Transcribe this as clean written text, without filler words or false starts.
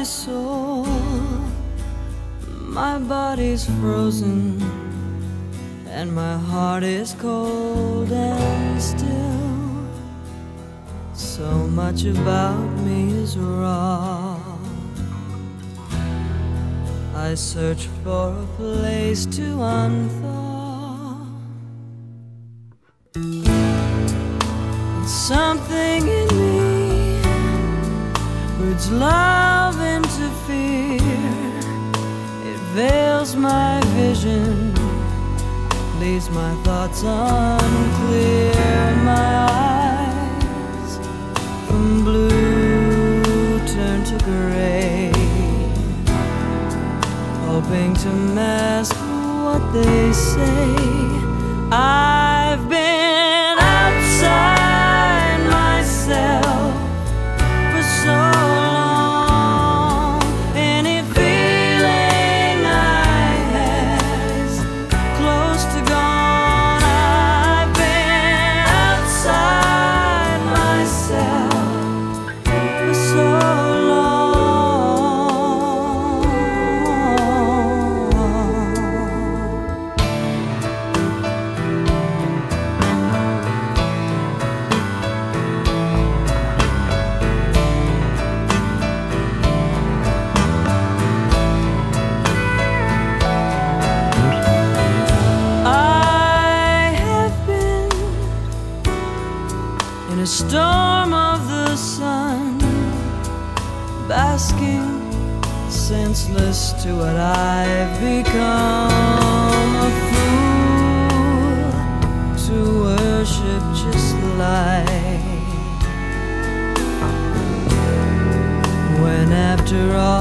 soul. My body's frozen and my heart is cold and still. So much about me is raw. I search for a place to unthaw. And something in me roots love into fear. It veils my vision, leaves my thoughts unclear. My eyes from blue turn to gray, hoping to mask what they say. I've been outside myself for so long. Any feeling I had's close to gone. I've been outside myself for so long. In a storm of the sun, basking, senseless to what I've become. A fool to worship just like, when after all